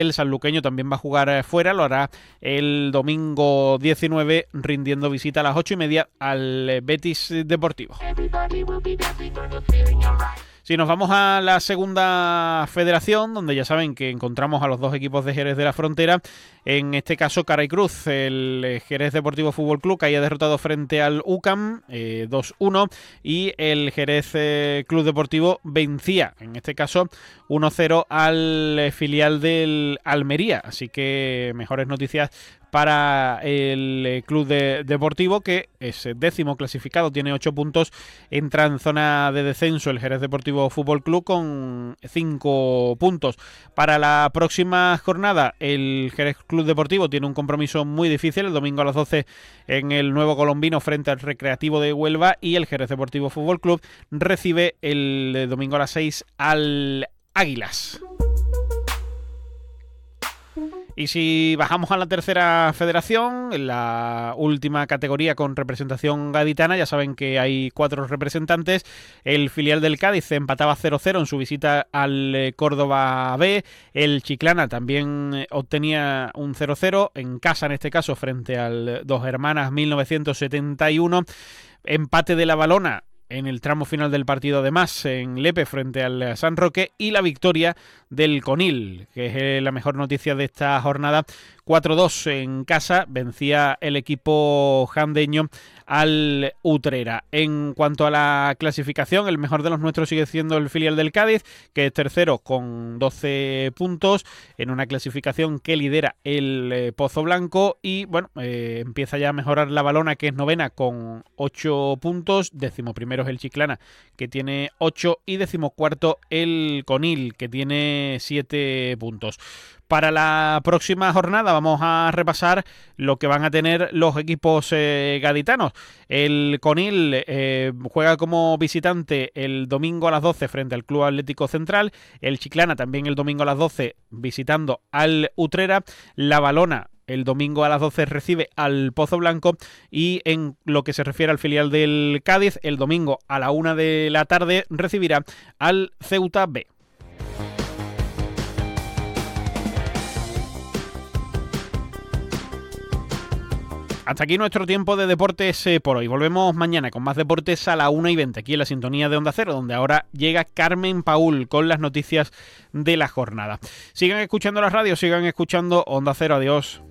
El sanluqueño también va a jugar fuera, lo hará el domingo 19, rindiendo visita a las 8:30 al Betis Deportivo. Si nos vamos a la segunda federación, donde ya saben que encontramos a los dos equipos de Jerez de la Frontera, en este caso Cara y Cruz, el Jerez Deportivo Fútbol Club caía derrotado frente al UCAM 2-1 y el Jerez Club Deportivo vencía, en este caso 1-0 al filial del Almería, así que mejores noticias para el club deportivo, que es 10º clasificado, tiene 8 puntos, entra en zona de descenso el Jerez Deportivo Fútbol Club con 5 puntos. Para la próxima jornada, el Jerez Club Deportivo tiene un compromiso muy difícil, el domingo a las 12 en el Nuevo Colombino frente al Recreativo de Huelva, y el Jerez Deportivo Fútbol Club recibe el domingo a las 6 al Águilas. Y si bajamos a la tercera federación, en la última categoría con representación gaditana, ya saben que hay 4 representantes. El filial del Cádiz empataba 0-0 en su visita al Córdoba B. El Chiclana también obtenía un 0-0 en casa, en este caso, frente al Dos Hermanas 1971. Empate de la Valona en el tramo final del partido, además, en Lepe frente al San Roque, y la victoria del Conil, que es la mejor noticia de esta jornada. 4-2 en casa, vencía el equipo jandeño al Utrera. En cuanto a la clasificación, el mejor de los nuestros sigue siendo el filial del Cádiz, que es tercero con 12 puntos, en una clasificación que lidera el Pozo Blanco, y bueno, empieza ya a mejorar la Valona, que es novena con 8 puntos, 11º es el Chiclana, que tiene 8, y 14º el Conil, que tiene 7 puntos. Para la próxima jornada vamos a repasar lo que van a tener los equipos gaditanos. El Conil juega como visitante el domingo a las 12 frente al Club Atlético Central. El Chiclana también el domingo a las 12 visitando al Utrera. La Valona el domingo a las 12 recibe al Pozo Blanco, y en lo que se refiere al filial del Cádiz, el domingo a la 1 de la tarde recibirá al Ceuta B. Hasta aquí nuestro tiempo de deportes por hoy. Volvemos mañana con más deportes a la 1:20 aquí en la sintonía de Onda Cero, donde ahora llega Carmen Paúl con las noticias de la jornada. Sigan escuchando la radio, sigan escuchando Onda Cero. Adiós.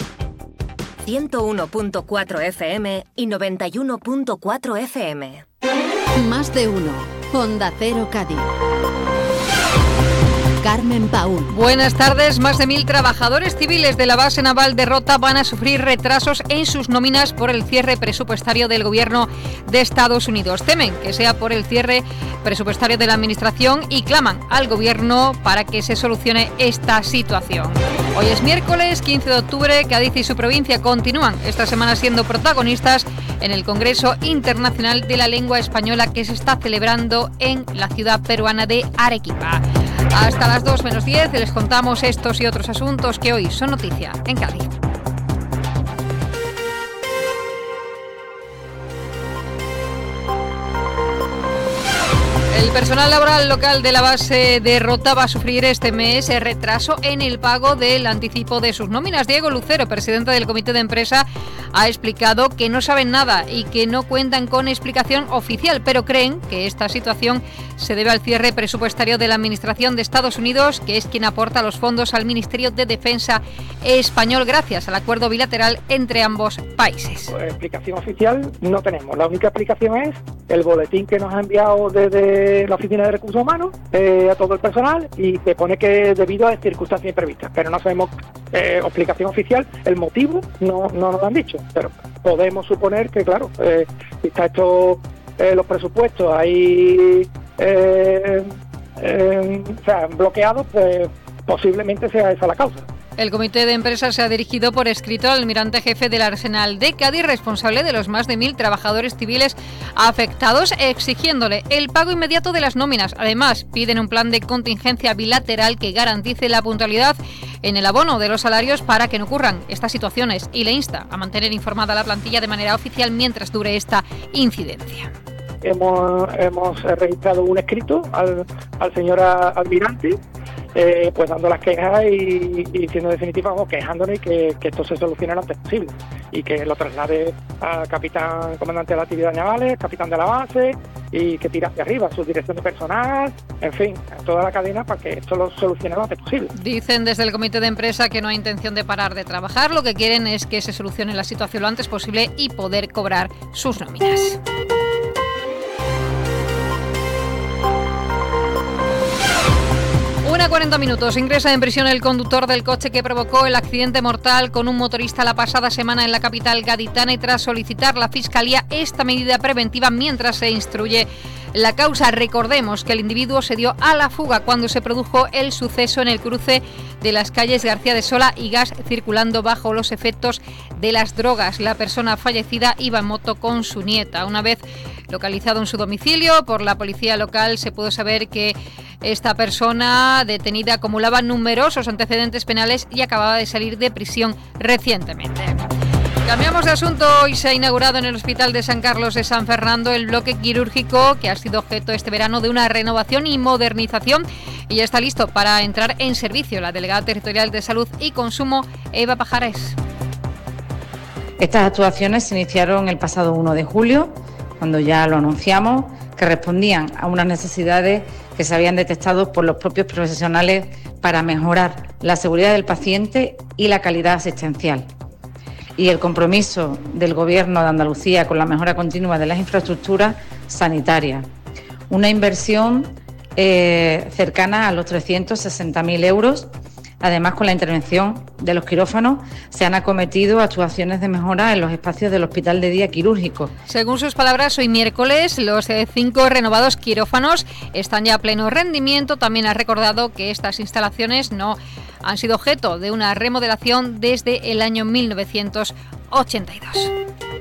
101.4 FM y 91.4 FM. Más de uno. Onda Cero Cádiz. Carmen Paúl. Buenas tardes. Más de 1.000 trabajadores civiles de la base naval de Rota van a sufrir retrasos en sus nóminas por el cierre presupuestario del gobierno de Estados Unidos. Temen que sea por el cierre presupuestario de la administración y claman al gobierno para que se solucione esta situación. Hoy es miércoles 15 de octubre. Cádiz y su provincia continúan esta semana siendo protagonistas en el Congreso Internacional de la Lengua Española, que se está celebrando en la ciudad peruana de Arequipa. Hasta las 2:10 les contamos estos y otros asuntos que hoy son noticia en Cádiz. El personal laboral local de la base de Rota va a sufrir este mes retraso en el pago del anticipo de sus nóminas. Diego Lucero, presidente del comité de empresa, ha explicado que no saben nada y que no cuentan con explicación oficial, pero creen que esta situación se debe al cierre presupuestario de la Administración de Estados Unidos, que es quien aporta los fondos al Ministerio de Defensa español gracias al acuerdo bilateral entre ambos países. Explicación oficial no tenemos. La única explicación es el boletín que nos ha enviado desde la Oficina de Recursos Humanos a todo el personal, y que pone que debido a circunstancias imprevistas, pero no sabemos explicación oficial. El motivo no nos lo han dicho, pero podemos suponer que, claro, si está hecho los presupuestos ahí bloqueados, pues posiblemente sea esa la causa. El comité de empresa se ha dirigido por escrito al almirante jefe del Arsenal de Cádiz, responsable de los más de 1.000 trabajadores civiles afectados, exigiéndole el pago inmediato de las nóminas. Además, piden un plan de contingencia bilateral que garantice la puntualidad en el abono de los salarios para que no ocurran estas situaciones, y le insta a mantener informada a la plantilla de manera oficial mientras dure esta incidencia. Hemos registrado un escrito al señor almirante pues dando las quejas y siendo definitiva, quejándonos y que esto se solucione lo antes posible y que lo traslade al capitán comandante de las actividades navales, capitán de la base, y que tire hacia arriba su dirección de personal, en fin, a toda la cadena para que esto lo solucione lo antes posible. Dicen desde el comité de empresa que no hay intención de parar de trabajar, lo que quieren es que se solucione la situación lo antes posible y poder cobrar sus nóminas. 1:40 minutos. Ingresa en prisión el conductor del coche que provocó el accidente mortal con un motorista la pasada semana en la capital gaditana, y tras solicitar la Fiscalía esta medida preventiva mientras se instruye la causa. Recordemos que el individuo se dio a la fuga cuando se produjo el suceso en el cruce de las calles García de Sola y Gas, circulando bajo los efectos de las drogas. La persona fallecida iba en moto con su nieta. Una vez localizado en su domicilio por la policía local, se pudo saber que esta persona detenida acumulaba numerosos antecedentes penales y acababa de salir de prisión recientemente. Cambiamos de asunto. Hoy se ha inaugurado en el Hospital de San Carlos de San Fernando el bloque quirúrgico que ha sido objeto este verano de una renovación y modernización y ya está listo para entrar en servicio. La delegada territorial de Salud y Consumo, Eva Pajares. Estas actuaciones se iniciaron el pasado 1 de julio, cuando ya lo anunciamos, que respondían a unas necesidades que se habían detectado por los propios profesionales para mejorar la seguridad del paciente y la calidad asistencial. Y el compromiso del Gobierno de Andalucía con la mejora continua de las infraestructuras sanitarias. Una inversión cercana a los 360.000 euros. Además, con la intervención de los quirófanos, se han acometido actuaciones de mejora en los espacios del Hospital de Día Quirúrgico. Según sus palabras, hoy miércoles los 5 renovados quirófanos están ya a pleno rendimiento. También ha recordado que estas instalaciones no han sido objeto de una remodelación desde el año 1982.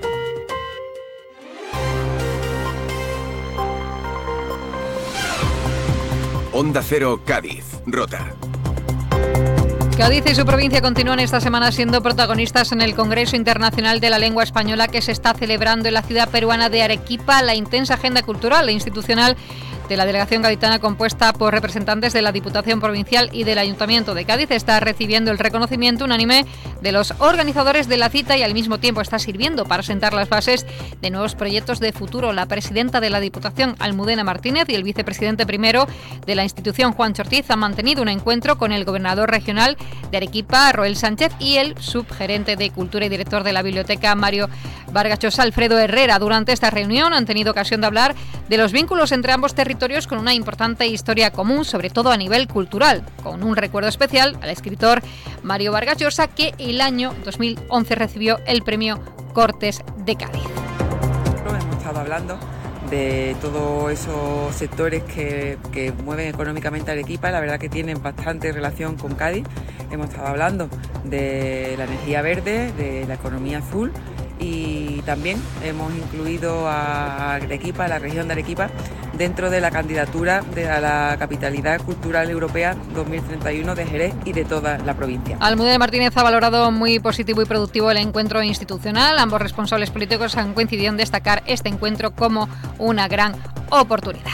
Onda Cero Cádiz, Rota. Cádiz y su provincia continúan esta semana siendo protagonistas en el Congreso Internacional de la Lengua Española que se está celebrando en la ciudad peruana de Arequipa. La intensa agenda cultural e institucional de la delegación gaditana, compuesta por representantes de la Diputación Provincial y del Ayuntamiento de Cádiz, está recibiendo el reconocimiento unánime de los organizadores de la cita y al mismo tiempo está sirviendo para sentar las bases de nuevos proyectos de futuro. La presidenta de la Diputación, Almudena Martínez, y el vicepresidente primero de la institución, Juancho Ortiz, han mantenido un encuentro con el gobernador regional de Arequipa, Roel Sánchez, y el subgerente de Cultura y director de la biblioteca, Mario Vargas Llosa, Alfredo Herrera. Durante esta reunión han tenido ocasión de hablar de los vínculos entre ambos territorios con una importante historia común, sobre todo a nivel cultural, con un recuerdo especial al escritor Mario Vargas Llosa, que el año 2011 recibió el premio Cortes de Cádiz. Hemos estado hablando de todos esos sectores que mueven económicamente a Arequipa. La verdad que tienen bastante relación con Cádiz. Hemos estado hablando de la energía verde, de la economía azul, y también hemos incluido a Arequipa, a la región de Arequipa, dentro de la candidatura a la Capitalidad Cultural Europea 2031 de Jerez y de toda la provincia. Almudena Martínez ha valorado muy positivo y productivo el encuentro institucional. Ambos responsables políticos han coincidido en destacar este encuentro como una gran oportunidad.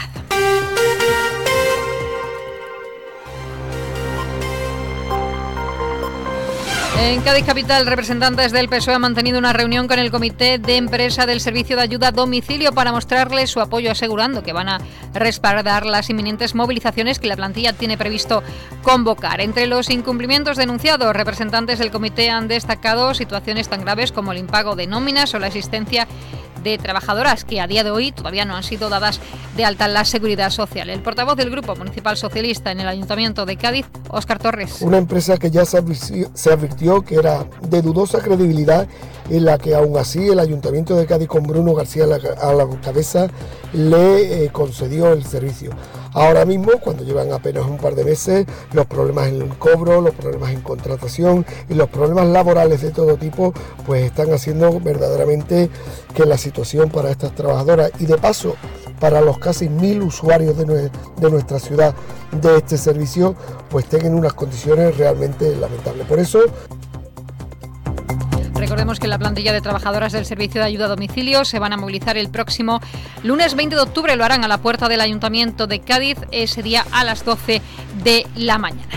En Cádiz capital, representantes del PSOE han mantenido una reunión con el comité de empresa del Servicio de Ayuda a Domicilio para mostrarles su apoyo, asegurando que van a respaldar las inminentes movilizaciones que la plantilla tiene previsto convocar. Entre los incumplimientos denunciados, representantes del comité han destacado situaciones tan graves como el impago de nóminas o la existencia de trabajadoras que a día de hoy todavía no han sido dadas de alta en la Seguridad Social. El portavoz del Grupo Municipal Socialista en el Ayuntamiento de Cádiz, Óscar Torres. Una empresa que ya se advirtió que era de dudosa credibilidad, en la que aún así el Ayuntamiento de Cádiz, con Bruno García a la cabeza, le concedió el servicio. Ahora mismo, cuando llevan apenas un par de meses, los problemas en el cobro, los problemas en contratación y los problemas laborales de todo tipo, pues están haciendo verdaderamente que la situación para estas trabajadoras y de paso para los casi 1.000 usuarios de nuestra ciudad de este servicio, pues tengan unas condiciones realmente lamentables. Por eso, Recordemos que la plantilla de trabajadoras del Servicio de Ayuda a Domicilio se van a movilizar el próximo lunes 20 de octubre. Lo harán a la puerta del Ayuntamiento de Cádiz, ese día a las 12 de la mañana.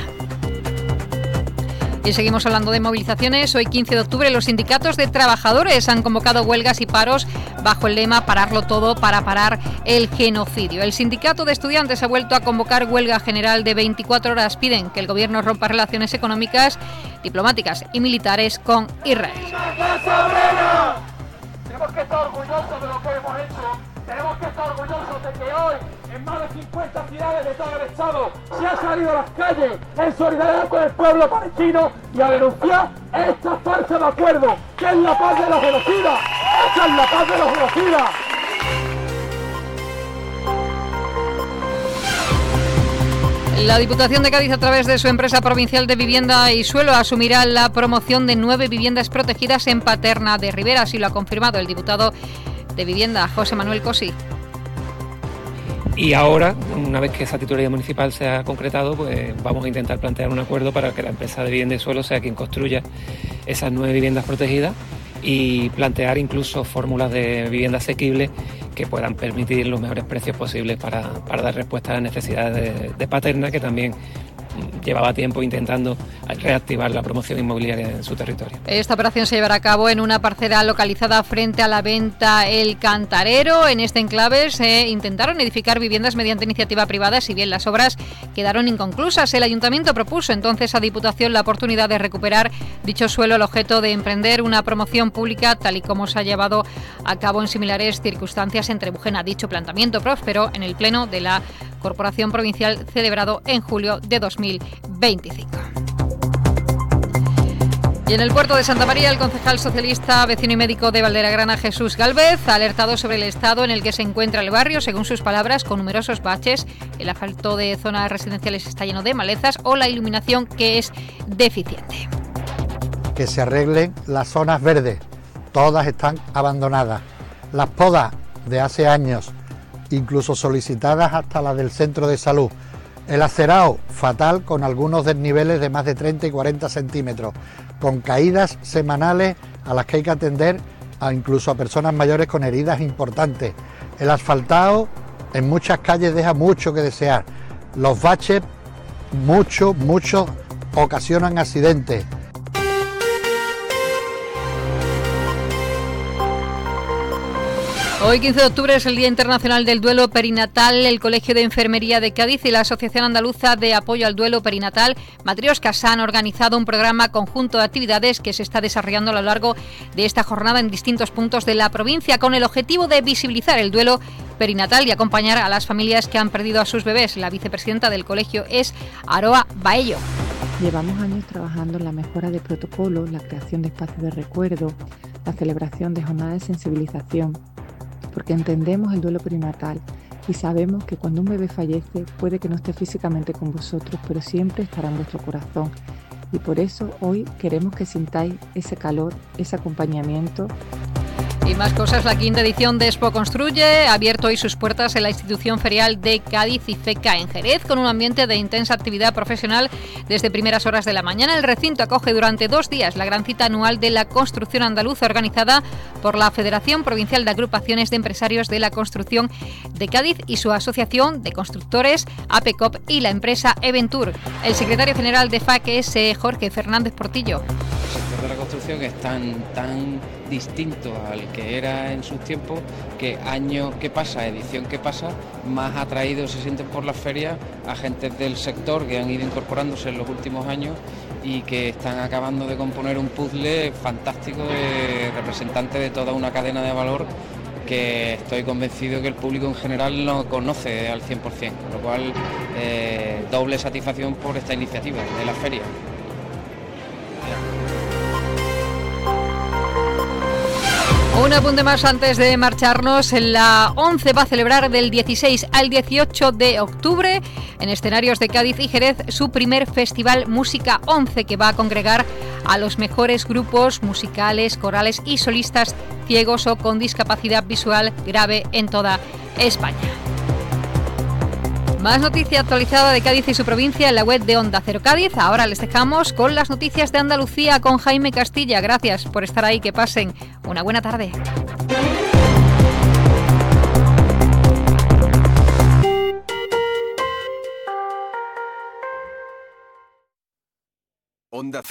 Y seguimos hablando de movilizaciones. Hoy, 15 de octubre, los sindicatos de trabajadores han convocado huelgas y paros bajo el lema "Pararlo todo para parar el genocidio". El sindicato de estudiantes ha vuelto a convocar huelga general de 24 horas. Piden que el gobierno rompa relaciones económicas, diplomáticas y militares con Israel. Tenemos que estar orgullosos de lo que hemos hecho. Tenemos que estar orgullosos de que hoy, en más de 50 ciudades de todo el Estado, se ha salido a las calles en solidaridad con el pueblo palestino y a denunciar esta falta de acuerdo, que es la paz de los genocidas. ¡Esta es la paz de los genocidas! La Diputación de Cádiz, a través de su empresa provincial de vivienda y suelo, asumirá la promoción de 9 viviendas protegidas en Paterna de Ribera. Así lo ha confirmado el diputado de Vivienda, José Manuel Cosí. Y ahora, una vez que esa titularidad municipal se ha concretado, pues vamos a intentar plantear un acuerdo para que la empresa de vivienda y suelo sea quien construya esas 9 viviendas protegidas y plantear incluso fórmulas de vivienda asequible que puedan permitir los mejores precios posibles para dar respuesta a las necesidades de Paterna, que también llevaba tiempo intentando reactivar la promoción inmobiliaria en su territorio. Esta operación se llevará a cabo en una parcela localizada frente a la venta El Cantarero. En este enclave se intentaron edificar viviendas mediante iniciativa privada, si bien las obras quedaron inconclusas. El Ayuntamiento propuso entonces a Diputación la oportunidad de recuperar dicho suelo al objeto de emprender una promoción pública, tal y como se ha llevado a cabo en similares circunstancias en Trebujena. Dicho planteamiento prosperó en el Pleno de la Corporación Provincial celebrado en julio de 2025. Y en el puerto de Santa María, el concejal socialista, vecino y médico de Valdeagrana, Jesús Gálvez, ha alertado sobre el estado en el que se encuentra el barrio, según sus palabras, con numerosos baches. El asfalto de zonas residenciales está lleno de malezas o la iluminación, que es deficiente. Que se arreglen las zonas verdes, todas están abandonadas. Las podas de hace años, incluso solicitadas hasta las del centro de salud. El acerado fatal, con algunos desniveles de más de 30 y 40 centímetros, con caídas semanales a las que hay que atender incluso a personas mayores con heridas importantes. El asfaltado en muchas calles deja mucho que desear. Los baches, muchos ocasionan accidentes. Hoy, 15 de octubre, es el Día Internacional del Duelo Perinatal. El Colegio de Enfermería de Cádiz y la Asociación Andaluza de Apoyo al Duelo Perinatal, Matrioscas, han organizado un programa conjunto de actividades que se está desarrollando a lo largo de esta jornada en distintos puntos de la provincia, con el objetivo de visibilizar el duelo perinatal y acompañar a las familias que han perdido a sus bebés. La vicepresidenta del colegio es Aroa Baello. Llevamos años trabajando en la mejora de protocolos, la creación de espacios de recuerdo, la celebración de jornadas de sensibilización, porque entendemos el duelo perinatal y sabemos que cuando un bebé fallece puede que no esté físicamente con vosotros, pero siempre estará en vuestro corazón. Y por eso hoy queremos que sintáis ese calor, ese acompañamiento. Y más cosas, la quinta edición de Expo Construye ha abierto hoy sus puertas en la institución ferial de Cádiz y FECA en Jerez, con un ambiente de intensa actividad profesional desde primeras horas de la mañana. El recinto acoge durante 2 días la gran cita anual de la construcción andaluza, organizada por la Federación Provincial de Agrupaciones de Empresarios de la Construcción de Cádiz y su asociación de constructores, APECOP, y la empresa Eventur. El secretario general de FAC es Jorge Fernández Portillo. El sector de la construcción es tan distinto al que era en sus tiempos, que año que pasa, edición que pasa, más atraídos se sienten por las ferias agentes del sector que han ido incorporándose en los últimos años y que están acabando de componer un puzzle fantástico de representantes de toda una cadena de valor que estoy convencido que el público en general no conoce al 100%, con lo cual doble satisfacción por esta iniciativa de la feria. Un apunte más antes de marcharnos. La 11 va a celebrar del 16 al 18 de octubre en escenarios de Cádiz y Jerez su primer festival Música 11, que va a congregar a los mejores grupos musicales, corales y solistas ciegos o con discapacidad visual grave en toda España. Más noticia actualizada de Cádiz y su provincia en la web de Onda Cero Cádiz. Ahora les dejamos con las noticias de Andalucía con Jaime Castilla. Gracias por estar ahí, que pasen una buena tarde. Onda